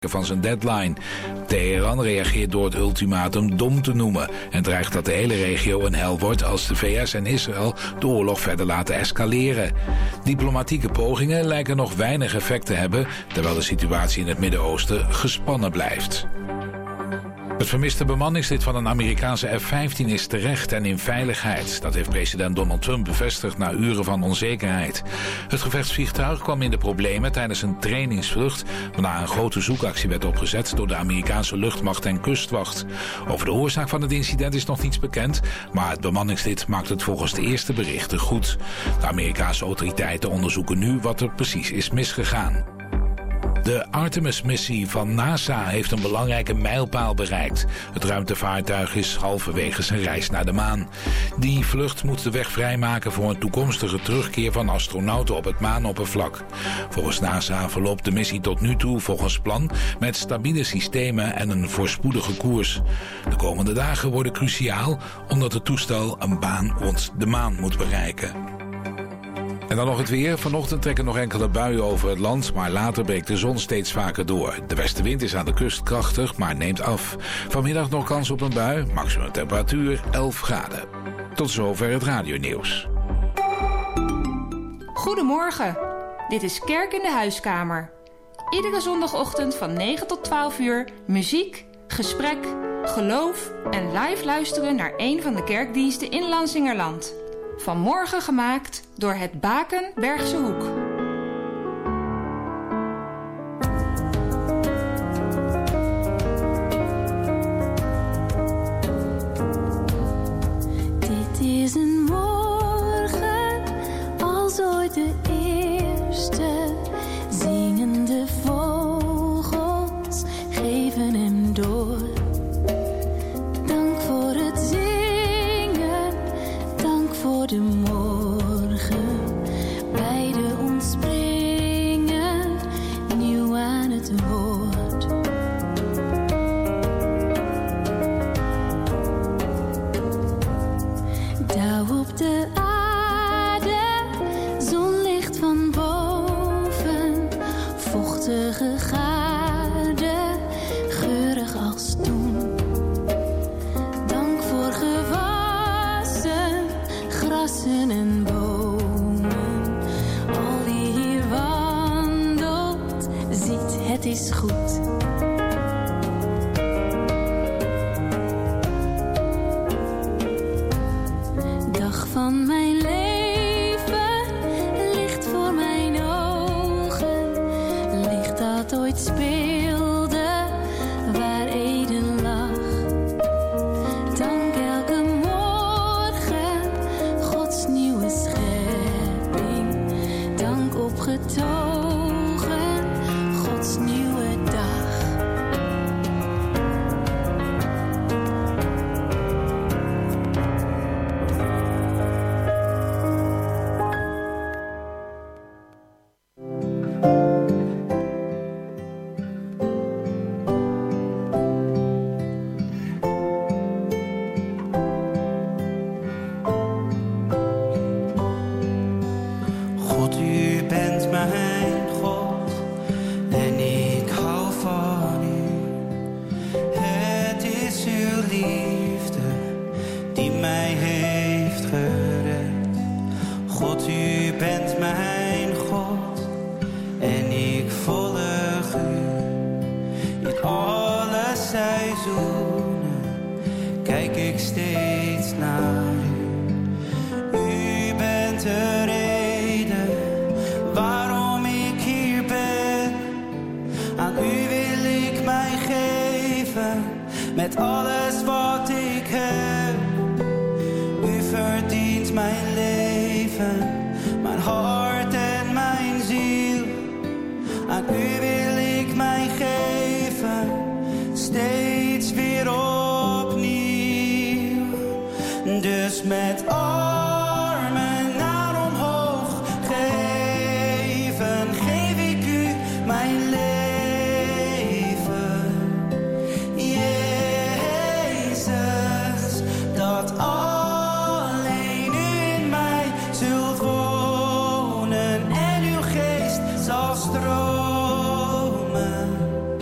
van zijn deadline. Teheran reageert door het ultimatum dom te noemen en dreigt dat de hele regio een hel wordt als de VS en Israël de oorlog verder laten escaleren. Diplomatieke pogingen lijken nog weinig effect te hebben, terwijl de situatie in het Midden-Oosten gespannen blijft. Het vermiste bemanningslid van een Amerikaanse F-15 is terecht en in veiligheid. Dat heeft president Donald Trump bevestigd na uren van onzekerheid. Het gevechtsvliegtuig kwam in de problemen tijdens een trainingsvlucht, waarna een grote zoekactie werd opgezet door de Amerikaanse luchtmacht en kustwacht. Over de oorzaak van het incident is nog niets bekend, maar het bemanningslid maakt het volgens de eerste berichten goed. De Amerikaanse autoriteiten onderzoeken nu wat er precies is misgegaan. De Artemis-missie van NASA heeft een belangrijke mijlpaal bereikt. Het ruimtevaartuig is halverwege zijn reis naar de maan. Die vlucht moet de weg vrijmaken voor een toekomstige terugkeer van astronauten op het maanoppervlak. Volgens NASA verloopt de missie tot nu toe volgens plan met stabiele systemen en een voorspoedige koers. De komende dagen worden cruciaal omdat het toestel een baan rond de maan moet bereiken. En dan nog het weer. Vanochtend trekken nog enkele buien over het land, maar later breekt de zon steeds vaker door. De westenwind is aan de kust krachtig, maar neemt af. Vanmiddag nog kans op een bui, maximum temperatuur 11 graden. Tot zover het radionieuws. Goedemorgen, dit is Kerk in de Huiskamer. Iedere zondagochtend van 9 tot 12 uur muziek, gesprek, geloof en live luisteren naar een van de kerkdiensten in Lansingerland. Vanmorgen gemaakt door het Baken Bergse Hoek. Dit is een morgen als ooit de eerste. Zingende vogels geven hem door. Dank voor het zingen, dank voor de morgen. Beide ontspringen nieuw aan het woord. Dauw op de aarde, zonlicht van boven, vochtige gaarde, geurig als toen. Dank voor gewassen, grassen en bomen. Al wie hier wandelt, ziet het is goed. Dag van mijn leven, licht voor mijn ogen. Licht dat ooit speelde, waar Eden lag. Dank elke morgen, Gods nieuwe schepping. Dank opgetogen, Gods nieuwe dag. God, u bent mijn God en ik hou van u. Het is uw liefde die mij heeft gered. God, u bent mijn God en ik volg u. In alle seizoenen kijk ik steeds naar u. U bent de reden waarom ik hier ben. Aan u wil ik mij geven met alles wat ik heb. U verdient mijn leven, mijn hart en mijn ziel. Aan u wil ik mij geven, steeds weer opnieuw. Dus met armen naar omhoog geven, geef ik u mijn leven. Jezus, dat alleen u in mij zult wonen en uw geest zal stromen.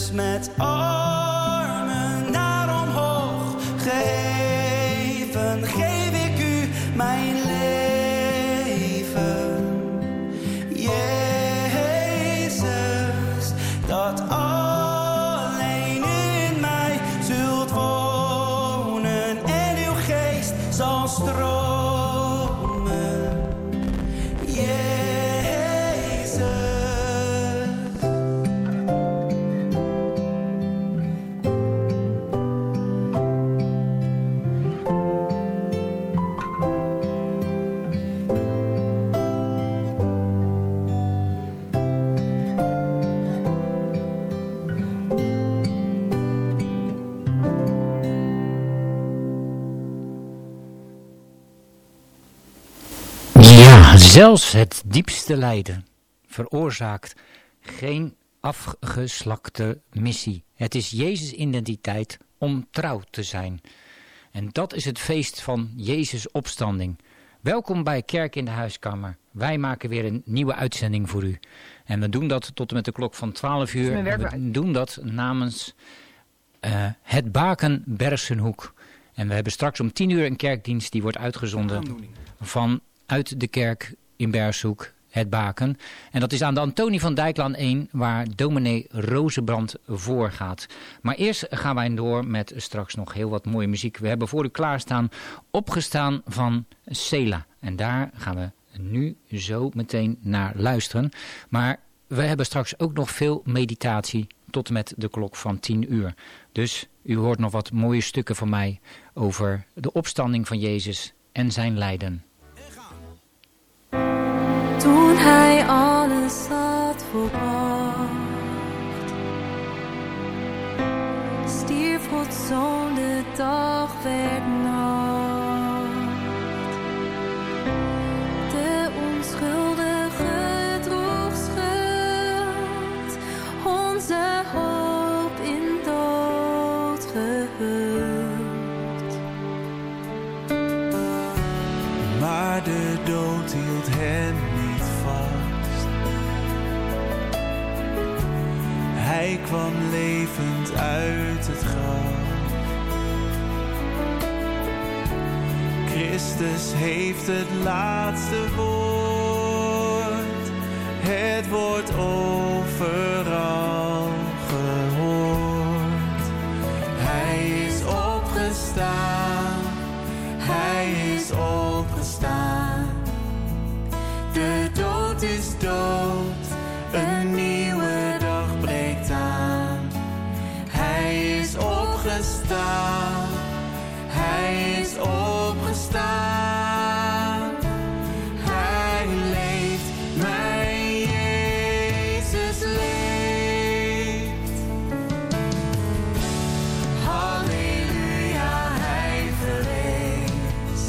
Dus met armen naar omhoog geheven, geef ik u mijn leven. Jezus, dat alleen in mij zult wonen en uw geest zal stromen. Zelfs het diepste lijden veroorzaakt geen afgeslakte missie. Het is Jezus' identiteit om trouw te zijn. En dat is het feest van Jezus' opstanding. Welkom bij Kerk in de Huiskamer. Wij maken weer een nieuwe uitzending voor u. En we doen dat tot en met de klok van 12 uur. En we doen dat namens het Baken Bergsenhoek. En we hebben straks om 10 uur een kerkdienst die wordt uitgezonden vanuit de kerk in Bergshoek, het Baken. En dat is aan de Antonie van Dijklaan 1, waar dominee Rozenbrand voorgaat. Maar eerst gaan wij door met straks nog heel wat mooie muziek. We hebben voor u klaarstaan Opgestaan van Sela. En daar gaan we nu zo meteen naar luisteren. Maar we hebben straks ook nog veel meditatie tot en met de klok van 10 uur. Dus u hoort nog wat mooie stukken van mij over de opstanding van Jezus en zijn lijden. Toen hij alles had volbracht, stierf Gods Zoon, de dag werd nacht. De onschuldige droeg schuld, onze hoop in dood gehuld. Maar de dood hield hem niet vast. Hij kwam levend uit het graf. Christus heeft het laatste woord. Het wordt overal gehoord. Hij is opgestaan. Hij is opgestaan. De dood is dood, een nieuwe dag breekt aan. Hij is opgestaan, hij is opgestaan. Hij leeft, mijn Jezus leeft. Halleluja, hij verrees.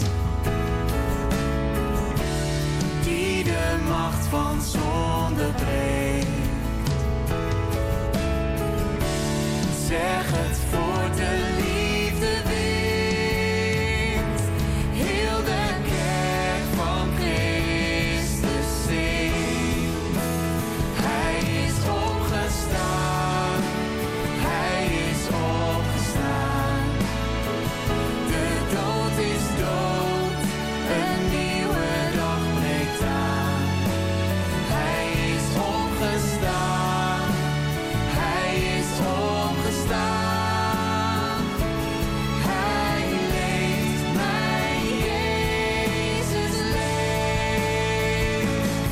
Die de macht van zonde breekt. Zeg het voor de liefde wint. Heel de kerk van Christus zingt. Hij is opgestaan. Hij is opgestaan. De dood is dood. Een nieuwe dag breekt aan. Hij is opgestaan. Hij is opgestaan. Hij leeft, mijn Jezus leeft.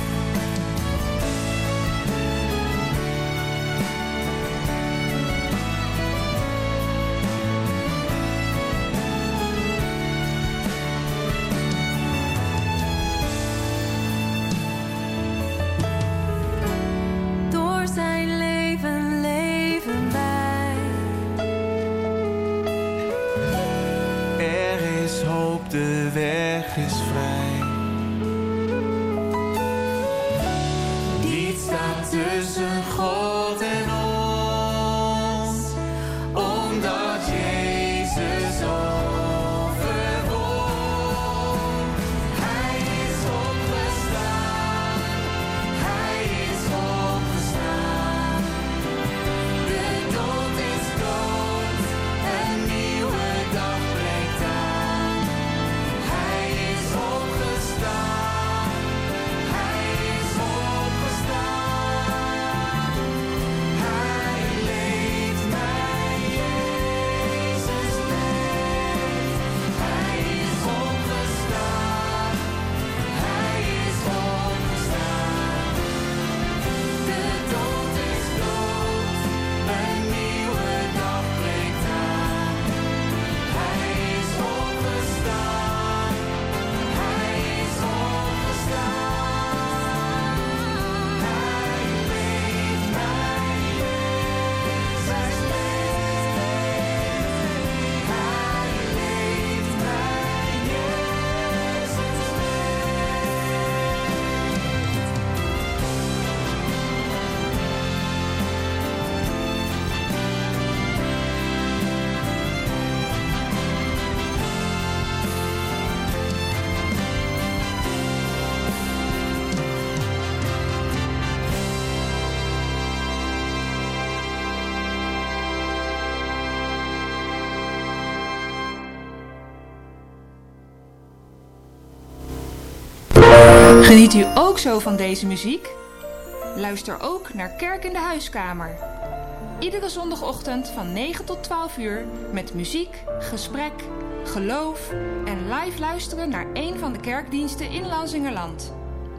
Door zijn leven leven wij. Er is hoop, de weg is vrij. Niets staat tussen God en ons, omdat Jezus overwon. Hij is opgestaan, hij is opgestaan. De Geniet u ook zo van deze muziek? Luister ook naar Kerk in de Huiskamer. Iedere zondagochtend van 9 tot 12 uur met muziek, gesprek, geloof en live luisteren naar een van de kerkdiensten in Lansingerland.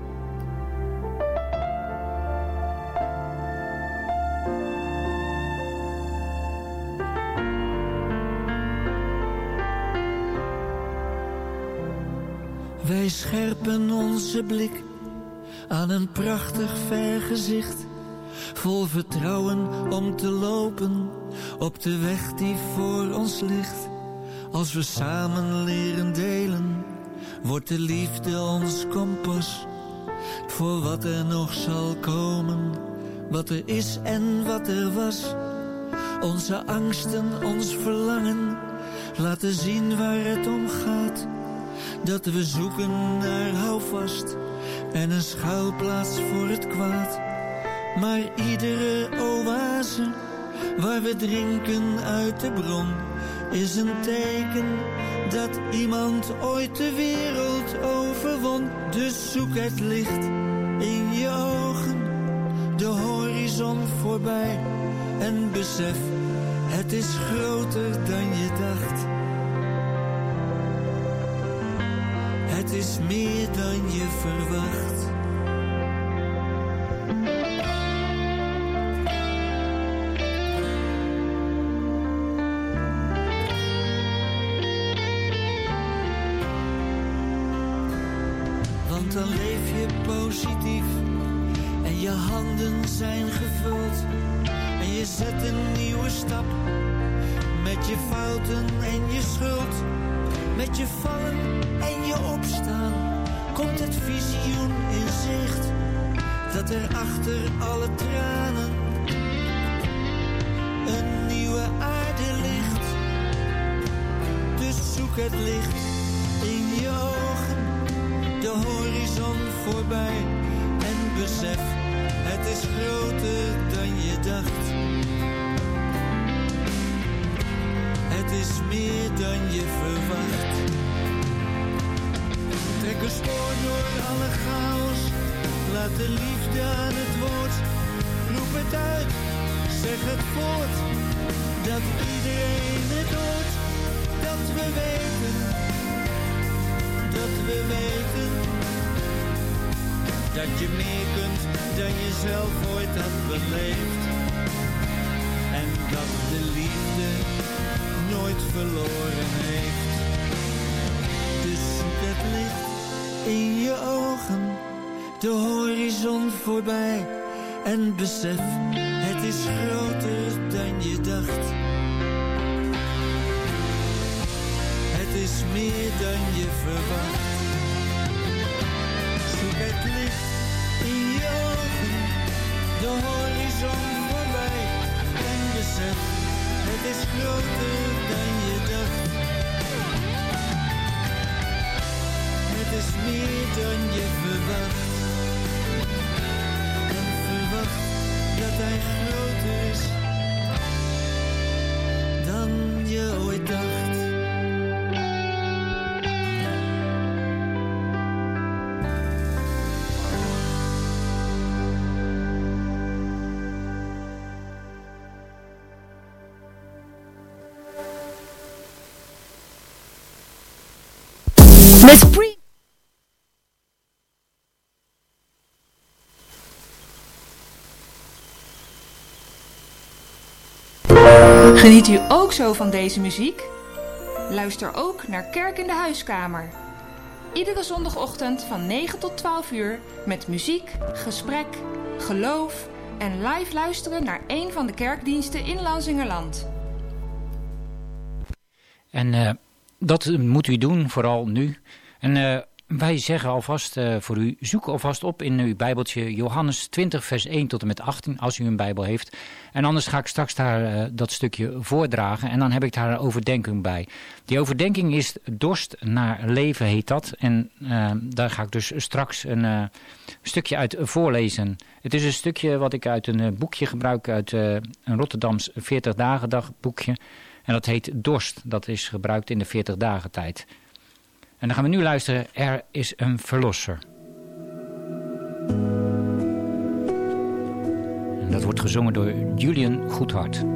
Wij scherpen onze blik aan een prachtig vergezicht, vol vertrouwen om te lopen op de weg die voor ons ligt. Als we samen leren delen, wordt de liefde ons kompas, voor wat er nog zal komen, wat er is en wat er was. Onze angsten, ons verlangen, laten zien waar het om gaat. Dat we zoeken naar houvast en een schuilplaats voor het kwaad. Maar iedere oase waar we drinken uit de bron is een teken dat iemand ooit de wereld overwon. Dus zoek het licht in je ogen, de horizon voorbij, en besef, het is groter dan je dacht. Het is meer dan je verwacht. Want dan leef je positief en je handen zijn gevuld. En je zet een nieuwe stap met je fouten en je schuld. Met je vallen en je opstaan komt het visioen in zicht, dat er achter alle tranen een nieuwe aarde ligt. Dus zoek het licht in je ogen, de horizon voorbij, en besef, het is groter dan je dacht. Het is meer dan je verwacht. Trek een spoor door alle chaos, laat de liefde aan het woord. Roep het uit, zeg het voort, dat iedereen het hoort. Dat we weten, dat je meer kunt dan je zelf ooit had beleefd. En dat de liefde nooit verloren heeft. Dus zoek het licht in je ogen, de horizon voorbij, en besef, het is groter dan je dacht. Het is meer dan je verwacht. Zoek het licht in je ogen, de horizon voorbij, en besef, het is groter dan je dacht. Het is meer dan je verwacht. En verwacht dat hij groter is dan je ooit dacht. Met Spring. Geniet u ook zo van deze muziek? Luister ook naar Kerk in de Huiskamer. Iedere zondagochtend van 9 tot 12 uur met muziek, gesprek, geloof en live luisteren naar een van de kerkdiensten in Lansingerland. En dat moet u doen, vooral nu. En wij zeggen alvast voor u, zoek alvast op in uw Bijbeltje Johannes 20 vers 1 tot en met 18, als u een Bijbel heeft. En anders ga ik straks daar dat stukje voordragen en dan heb ik daar een overdenking bij. Die overdenking is dorst naar leven, heet dat. En daar ga ik dus straks een stukje uit voorlezen. Het is een stukje wat ik uit een boekje gebruik, uit een Rotterdams 40 dagen dagboekje. En dat heet Dorst. Dat is gebruikt in de 40 dagen tijd. En dan gaan we nu luisteren. Er is een verlosser. dat wordt gezongen door Julian Goedhart.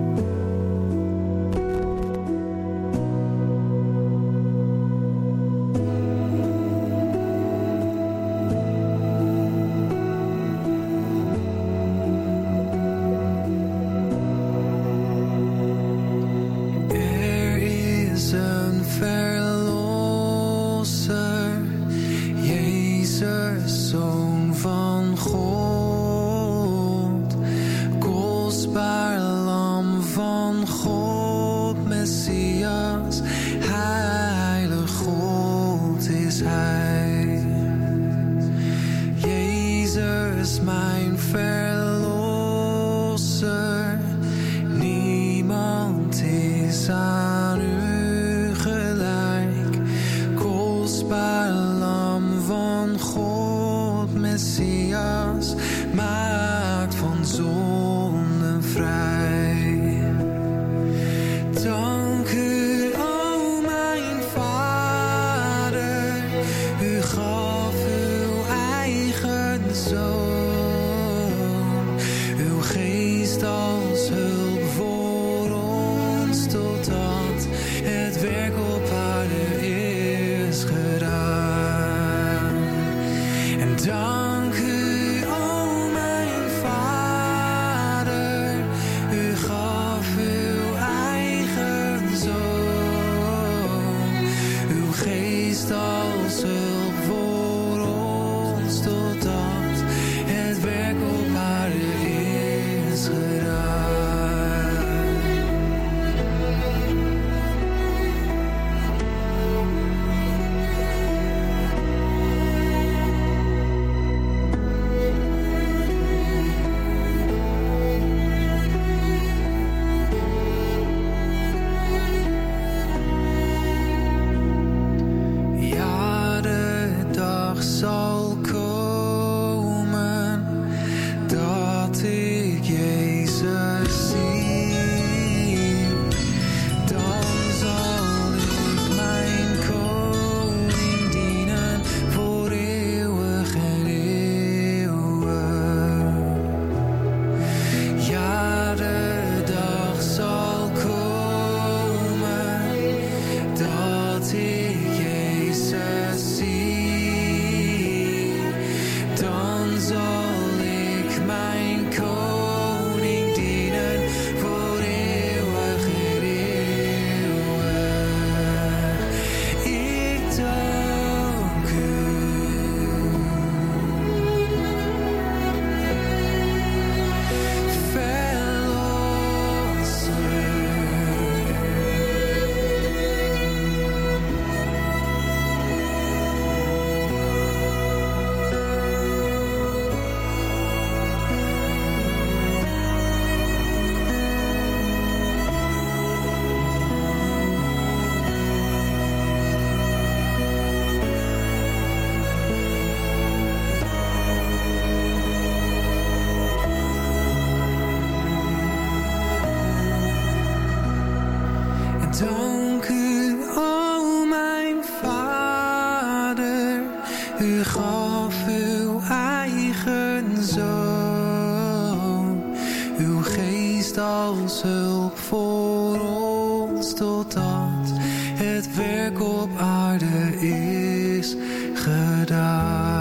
Dank u, o mijn Vader, u gaf uw eigen Zoon, uw geest als hulp voor ons, totdat het werk op aarde is gedaan.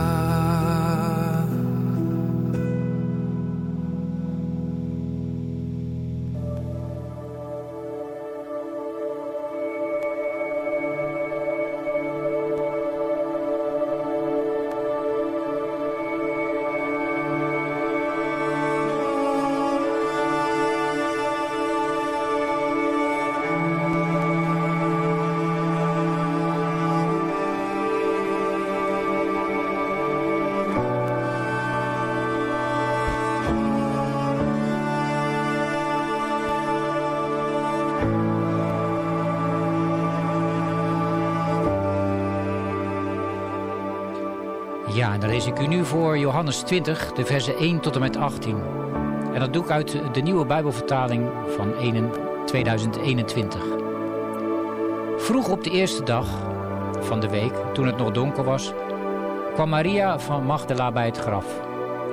Ja, en dan lees ik u nu voor Johannes 20, de versen 1 tot en met 18. En dat doe ik uit de nieuwe Bijbelvertaling van 2021. Vroeg op de eerste dag van de week, toen het nog donker was, kwam Maria van Magdala bij het graf.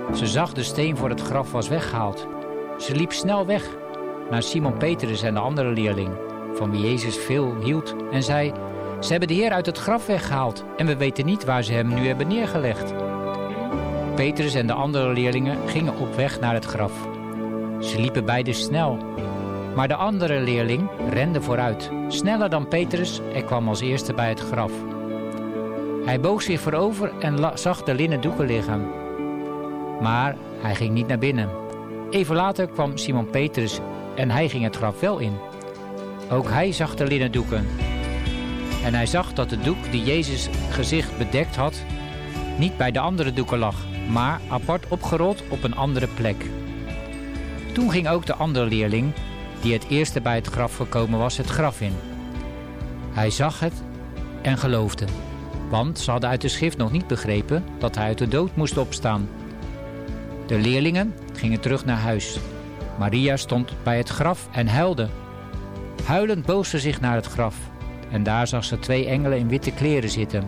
Ze zag de steen voor het graf was weggehaald. Ze liep snel weg naar Simon Petrus en de andere leerling, van wie Jezus veel hield, en zei: ze hebben de Heer uit het graf weggehaald en we weten niet waar ze hem nu hebben neergelegd. Petrus en de andere leerlingen gingen op weg naar het graf. Ze liepen beiden snel, maar de andere leerling rende vooruit, sneller dan Petrus en kwam als eerste bij het graf. Hij boog zich voorover en zag de linnen doeken liggen. Maar hij ging niet naar binnen. Even later kwam Simon Petrus en hij ging het graf wel in. Ook hij zag de linnen doeken. En hij zag dat de doek die Jezus' gezicht bedekt had, niet bij de andere doeken lag, maar apart opgerold op een andere plek. Toen ging ook de andere leerling, die het eerste bij het graf gekomen was, het graf in. Hij zag het en geloofde, want ze hadden uit de schrift nog niet begrepen dat hij uit de dood moest opstaan. De leerlingen gingen terug naar huis. Maria stond bij het graf en huilde. Huilend boog ze zich naar het graf. En daar zag ze 2 engelen in witte kleren zitten.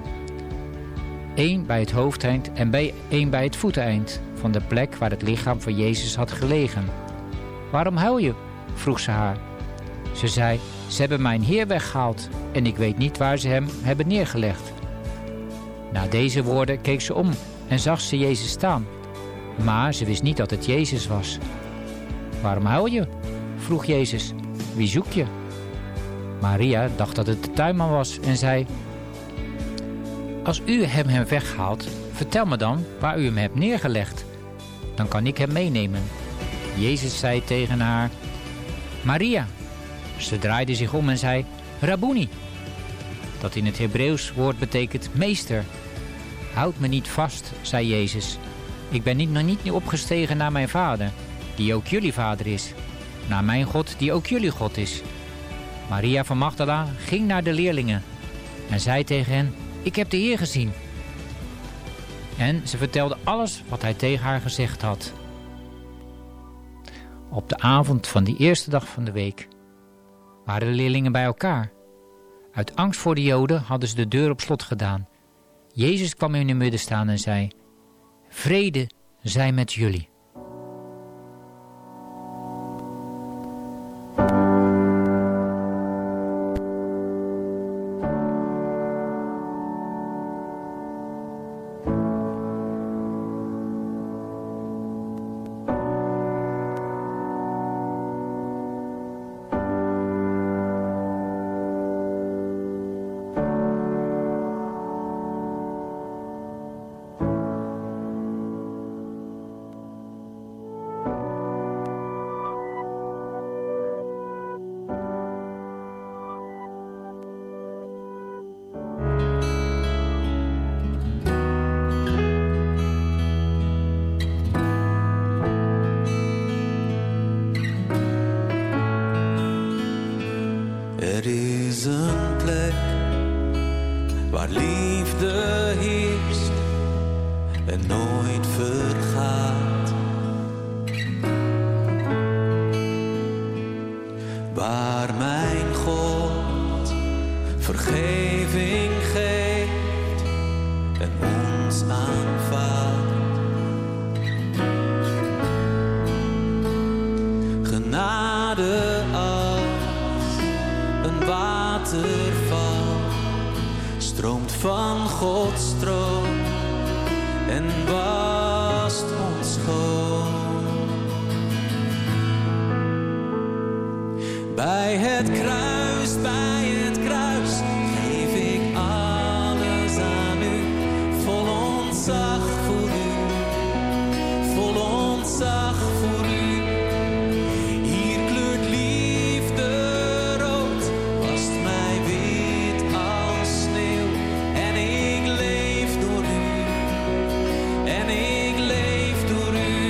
1 bij het hoofdeind en 1 bij het voeteneind van de plek waar het lichaam van Jezus had gelegen. Waarom huil je? Vroeg ze haar. Ze zei: ze hebben mijn Heer weggehaald en ik weet niet waar ze hem hebben neergelegd. Na deze woorden keek ze om en zag ze Jezus staan. Maar ze wist niet dat het Jezus was. Waarom huil je? Vroeg Jezus. Wie zoek je? Maria dacht dat het de tuinman was en zei: als u hem weghaalt, vertel me dan waar u hem hebt neergelegd. Dan kan ik hem meenemen. Jezus zei tegen haar: Maria. Ze draaide zich om en zei: Rabboni. Dat in het Hebreeuws woord betekent meester. Houd me niet vast, zei Jezus. Ik ben nog niet opgestegen naar mijn vader, die ook jullie vader is. Naar mijn God, die ook jullie God is. Maria van Magdala ging naar de leerlingen en zei tegen hen: ik heb de Heer gezien. En ze vertelde alles wat hij tegen haar gezegd had. Op de avond van die eerste dag van de week waren de leerlingen bij elkaar. Uit angst voor de Joden hadden ze de deur op slot gedaan. Jezus kwam in hun midden staan en zei: vrede zij met jullie. Er is een plek waar liefde heerst en nooit vergaat. Waar mijn God vergeving geeft en ons aanvaardt. Genade als een waterval stroomt van Gods troon en wast ons schoon. Bij het kruis geef ik alles aan u, vol ontzag voor u, vol ontzag voor u. Hier kleurt liefde rood, wast mij wit als sneeuw. En ik leef door u, en ik leef door u,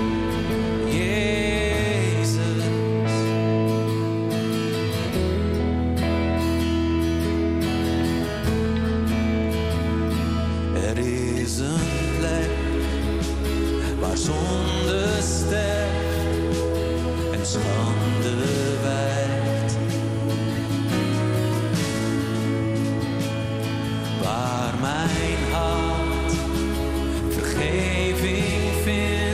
Jezus. Er is een plek waar zonde sterft en schande wijkt. Waar mijn hart vergeving vindt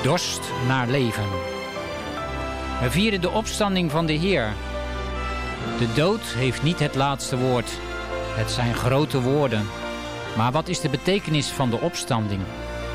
dorst naar leven. We vieren de opstanding van de Heer. De dood heeft niet het laatste woord. Het zijn grote woorden. Maar wat is de betekenis van de opstanding?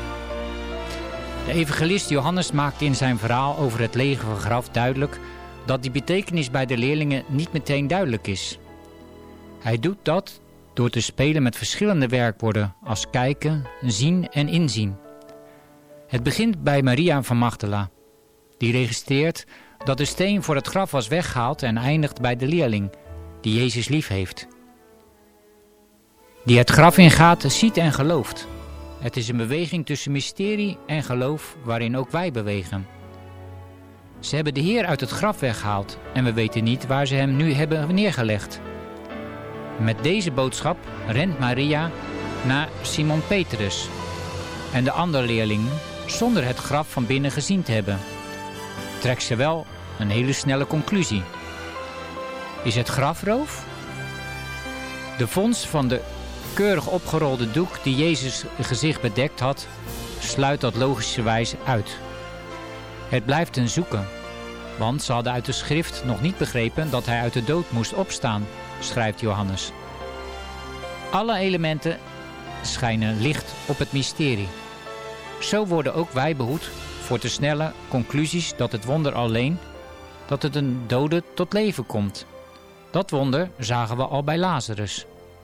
De evangelist Johannes maakt in zijn verhaal over het lege graf duidelijk dat die betekenis bij de leerlingen niet meteen duidelijk is. Hij doet dat door te spelen met verschillende werkwoorden als kijken, zien en inzien. Het begint bij Maria van Magdala. Die registreert dat de steen voor het graf was weggehaald en eindigt bij de leerling die Jezus lief heeft. Die het graf ingaat, ziet en gelooft. Het is een beweging tussen mysterie en geloof waarin ook wij bewegen. Ze hebben de Heer uit het graf weggehaald en we weten niet waar ze hem nu hebben neergelegd. Met deze boodschap rent Maria naar Simon Petrus en de andere leerlingen zonder het graf van binnen gezien te hebben. Trekt ze wel een hele snelle conclusie. Is het grafroof? De vondst van de keurig opgerolde doek die Jezus' gezicht bedekt had, sluit dat logischerwijs uit. Het blijft een zoeken, want ze hadden uit de schrift nog niet begrepen dat hij uit de dood moest opstaan, schrijft Johannes. Alle elementen schijnen licht op het mysterie. Zo worden ook wij behoed voor te snelle conclusies dat het wonder alleen, dat het een dode tot leven komt. Dat wonder zagen we al bij Lazarus.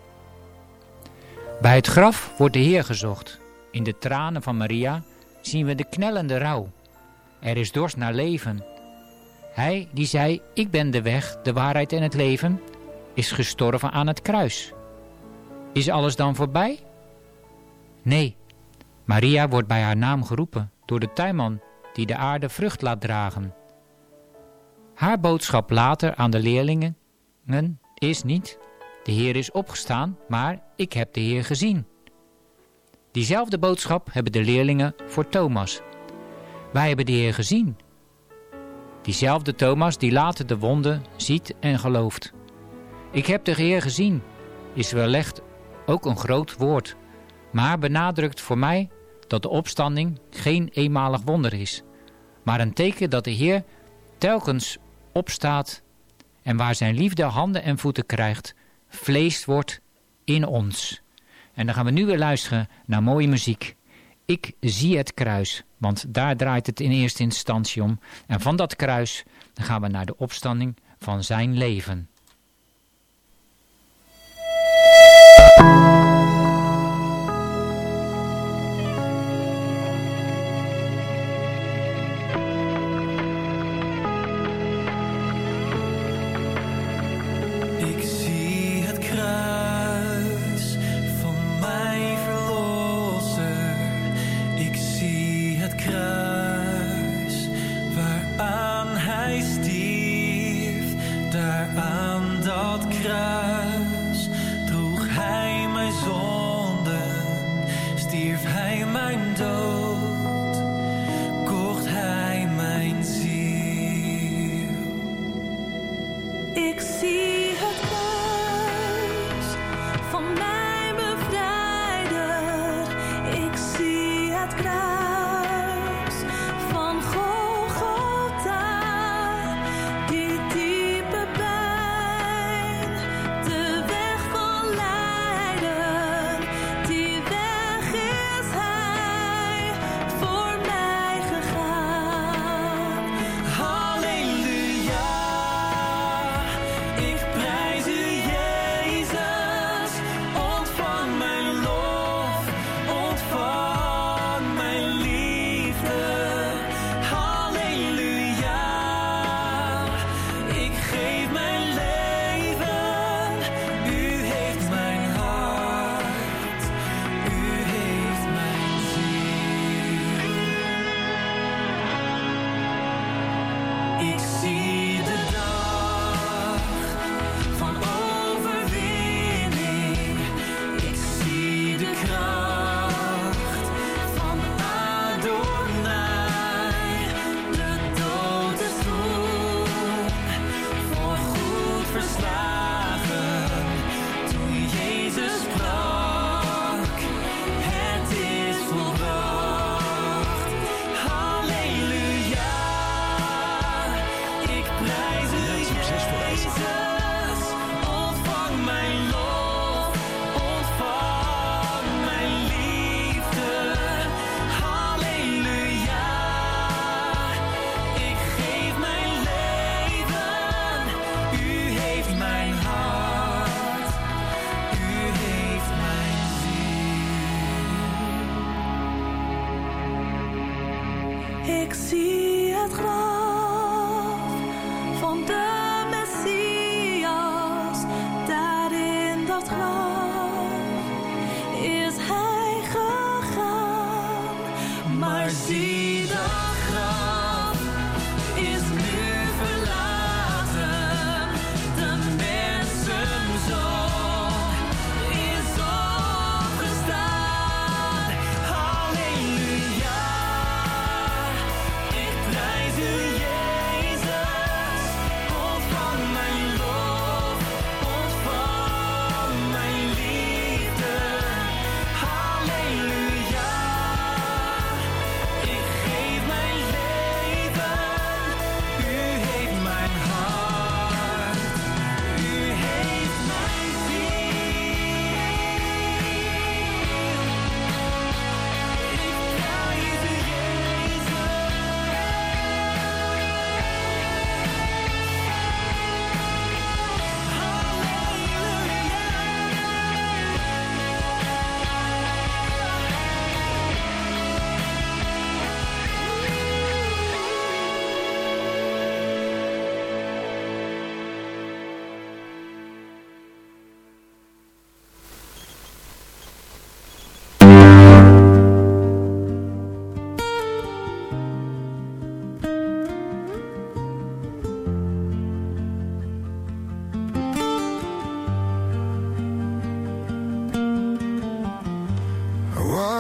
Bij het graf wordt de Heer gezocht. In de tranen van Maria zien we de knellende rouw. Er is dorst naar leven. Hij die zei, ik ben de weg, de waarheid en het leven, is gestorven aan het kruis. Is alles dan voorbij? Nee, Maria wordt bij haar naam geroepen door de tuinman die de aarde vrucht laat dragen. Haar boodschap later aan de leerlingen is niet, de Heer is opgestaan, maar ik heb de Heer gezien. Diezelfde boodschap hebben de leerlingen voor Thomas. Wij hebben de Heer gezien. Diezelfde Thomas die later de wonden ziet en gelooft. Ik heb de Heer gezien, is wellicht ook een groot woord, maar benadrukt voor mij dat de opstanding geen eenmalig wonder is, maar een teken dat de Heer telkens opstaat en waar zijn liefde handen en voeten krijgt, vlees wordt in ons. En dan gaan we nu weer luisteren naar mooie muziek. Ik zie het kruis, want daar draait het in eerste instantie om. En van dat kruis dan gaan we naar de opstanding van zijn leven. Ik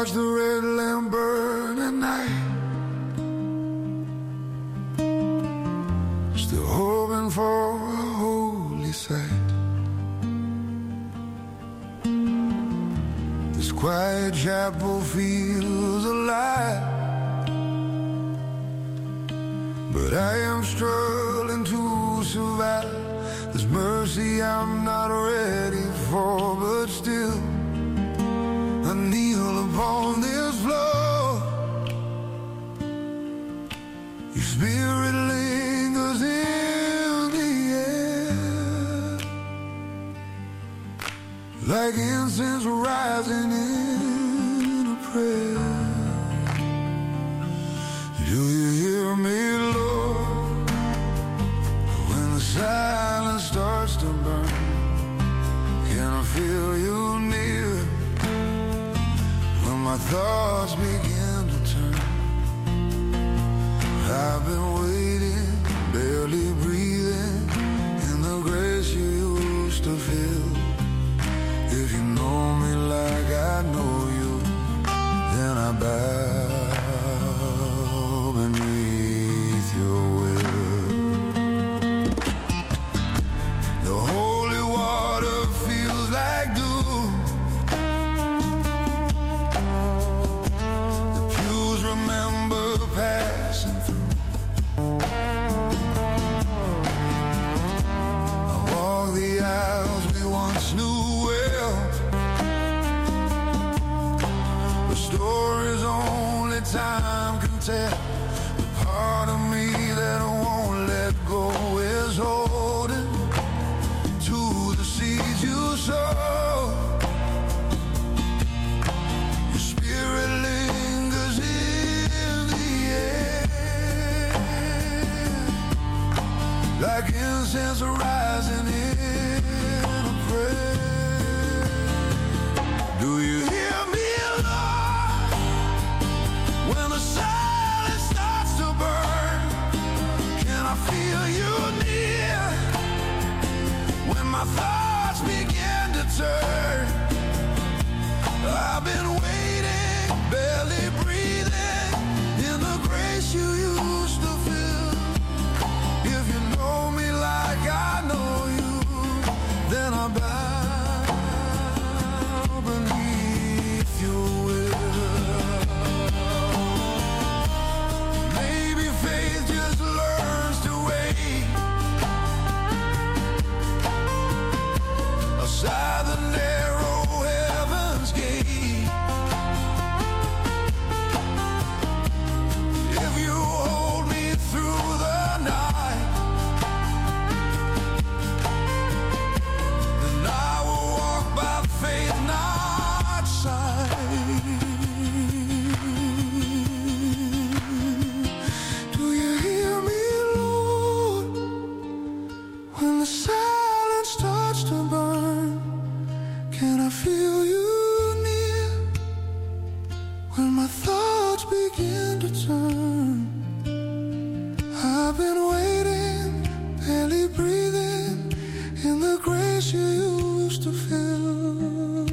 watch the red lamp burn at night, still hoping for a holy sight. This quiet chapel feels alive, but I am struggling to survive. There's mercy I'm not ready for, but still I kneel upon this floor. Your spirit lingers in the air, like incense rising in a prayer. Do you hear me, Lord, when the silence starts to burn? Can I feel you near when my thoughts begin to turn? I've been waiting, barely breathing in the grace you used to feel. If you know me like I know you, then I bow beneath your will. The holy water feels like dew, the pews remember passing through. I walk the aisles we once knew well, the stories only time can tell. The part of me that won't let go is holding to the seeds you sow. Your spirit lingers in the air, like incense rising in a prayer. Do you hear me, Lord, when the silence starts to burn? Can I feel you near when my thoughts begin to turn? I've been waiting, barely breathing in the grace you used to feel. If you know me like I know you, then I bow beneath your will. Maybe faith just learns to wait aside the narrow heaven's gate. If you hold me through the night, then I will walk by faith, not sight. Do you hear me, Lord, when the silence starts to burn? Can I feel you near when my thoughts begin to turn? I've been waiting, barely breathing in the grace you used to feel.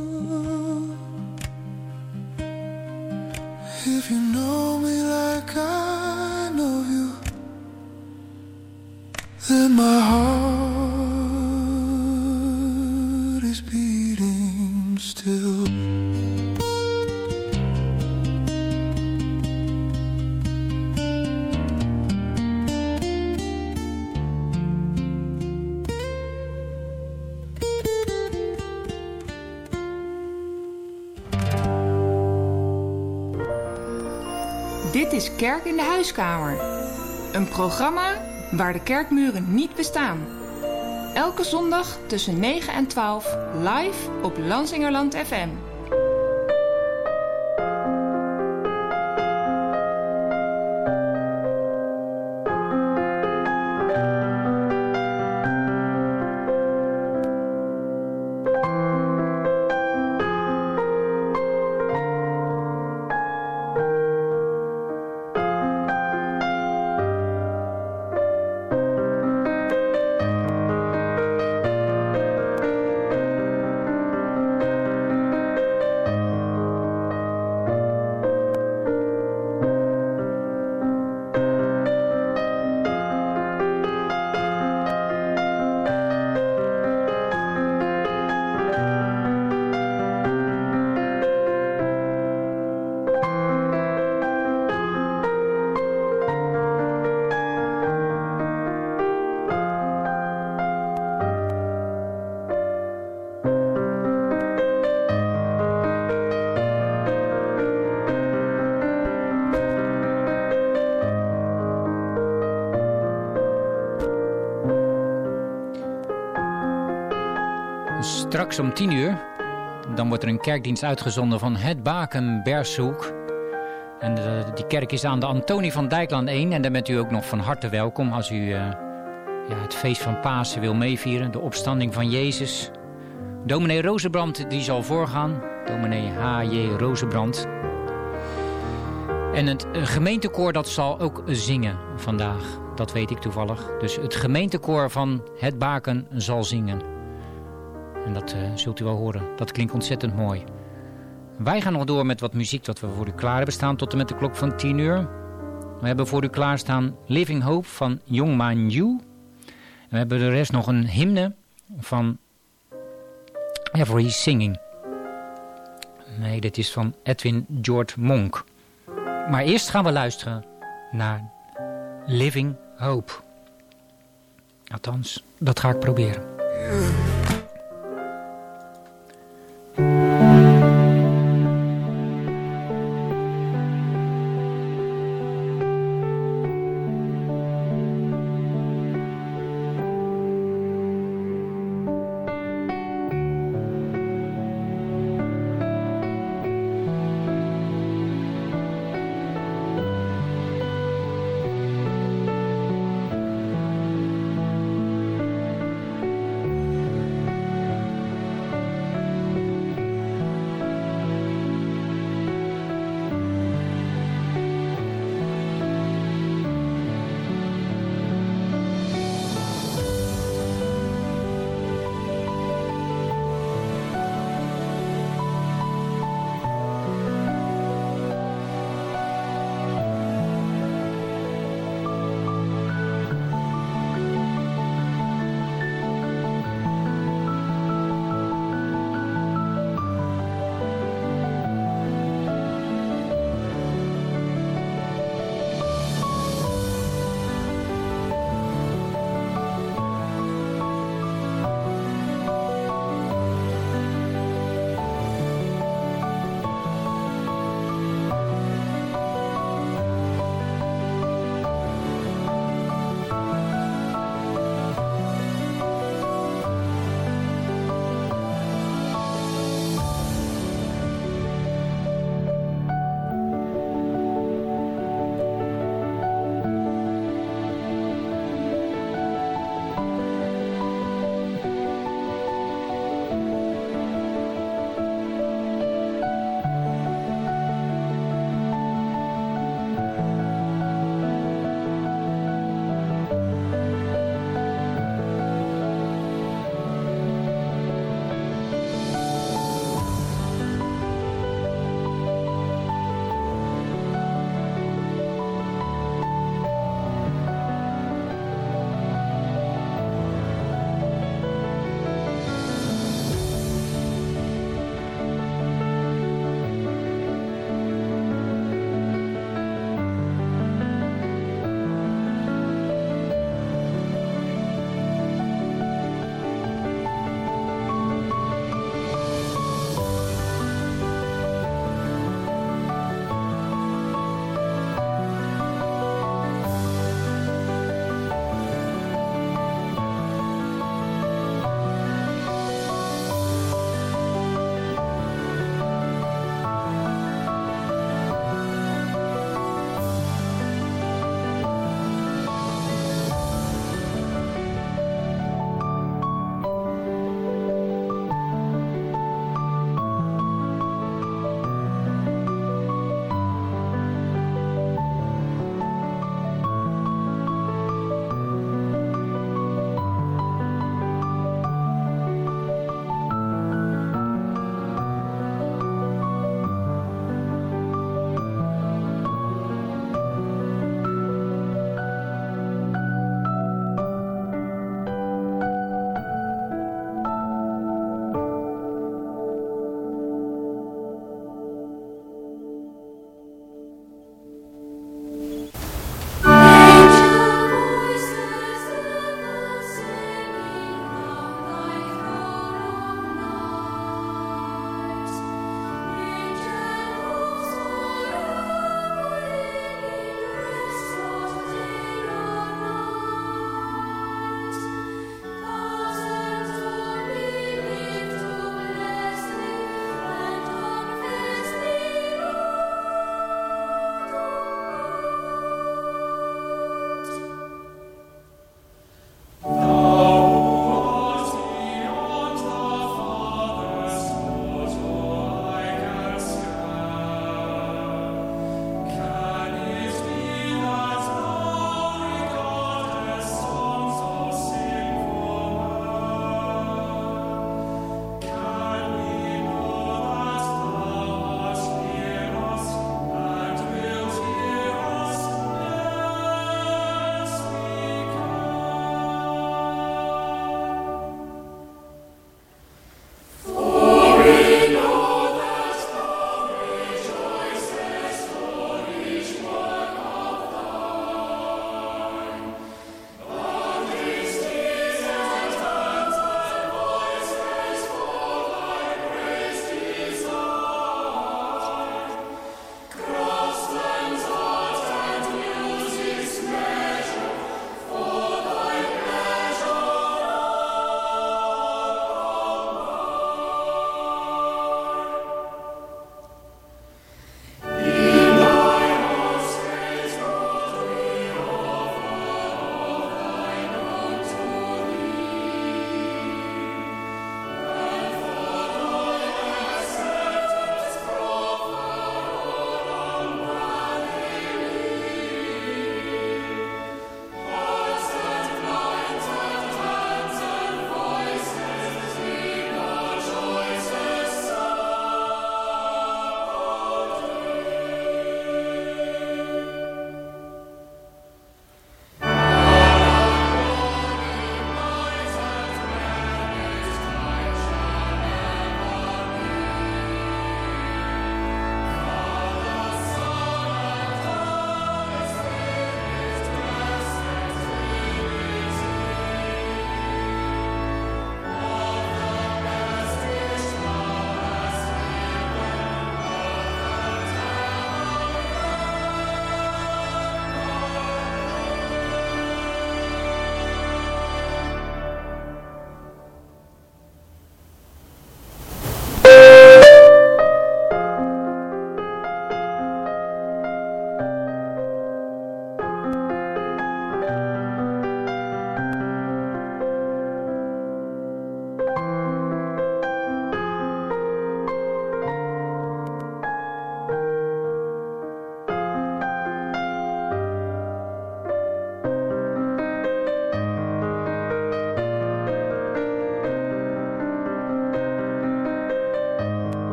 If you know me like I know you, then my heart is beating still. Dit is Kerk in de Huiskamer. Een programma waar de kerkmuren niet bestaan. Elke zondag tussen 9 en 12 live op Lansingerland FM. Straks om 10:00, dan wordt er een kerkdienst uitgezonden van Het Baken Bergshoek. En die kerk is aan de Antonie van Dijklaan 1. En daar bent u ook nog van harte welkom als u het feest van Pasen wil meevieren. De opstanding van Jezus. Dominee Rozenbrand die zal voorgaan. Dominee H.J. Rozenbrand. En het gemeentekoor dat zal ook zingen vandaag. Dat weet ik toevallig. Dus het gemeentekoor van Het Baken zal zingen. En dat zult u wel horen. Dat klinkt ontzettend mooi. Wij gaan nog door met wat muziek dat we voor u klaar hebben staan tot en met de klok van 10:00. We hebben voor u klaarstaan Living Hope van Young Man You. En we hebben de rest nog een hymne van Every Singing. Nee, dit is van Edwin George Monk. Maar eerst gaan we luisteren naar Living Hope. Althans, dat ga ik proberen.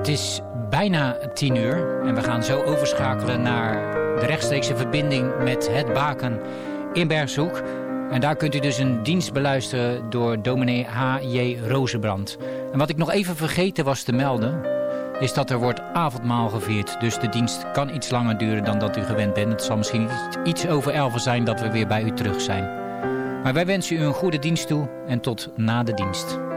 is bijna 10 uur en we gaan zo overschakelen naar de rechtstreekse verbinding met het Baken in Bergshoek. En daar kunt u dus een dienst beluisteren door dominee H.J. Rozenbrand. En wat ik nog even vergeten was te melden, is dat er wordt avondmaal gevierd. Dus de dienst kan iets langer duren dan dat u gewend bent. Het zal misschien iets over 11 zijn dat we weer bij u terug zijn. Maar wij wensen u een goede dienst toe en tot na de dienst.